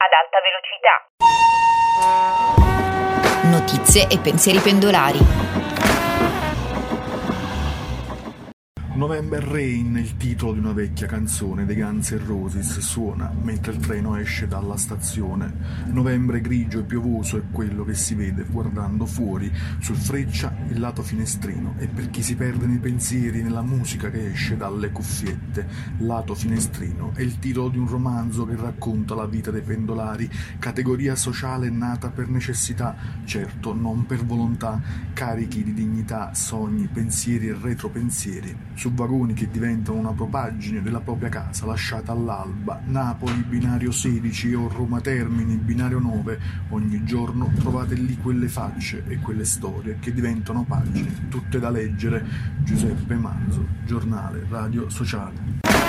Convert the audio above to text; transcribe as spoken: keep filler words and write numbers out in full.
ad alta velocità. Notizie e pensieri pendolari. November Rain è il titolo di una vecchia canzone dei Guns N' Roses, suona mentre il treno esce dalla stazione. Novembre grigio e piovoso è quello che si vede guardando fuori sul Freccia il lato finestrino, e per chi si perde nei pensieri nella musica che esce dalle cuffiette. Lato finestrino è il titolo di un romanzo che racconta la vita dei pendolari, categoria sociale nata per necessità, certo non per volontà, carichi di dignità, sogni, pensieri e retropensieri, su vagoni che diventano una propaggine della propria casa lasciata all'alba. Napoli, binario sedici, o Roma Termini, binario nove. Ogni giorno trovate lì quelle facce e quelle storie che diventano pagine, tutte da leggere. Giuseppe Manzo, Giornale Radio Sociale.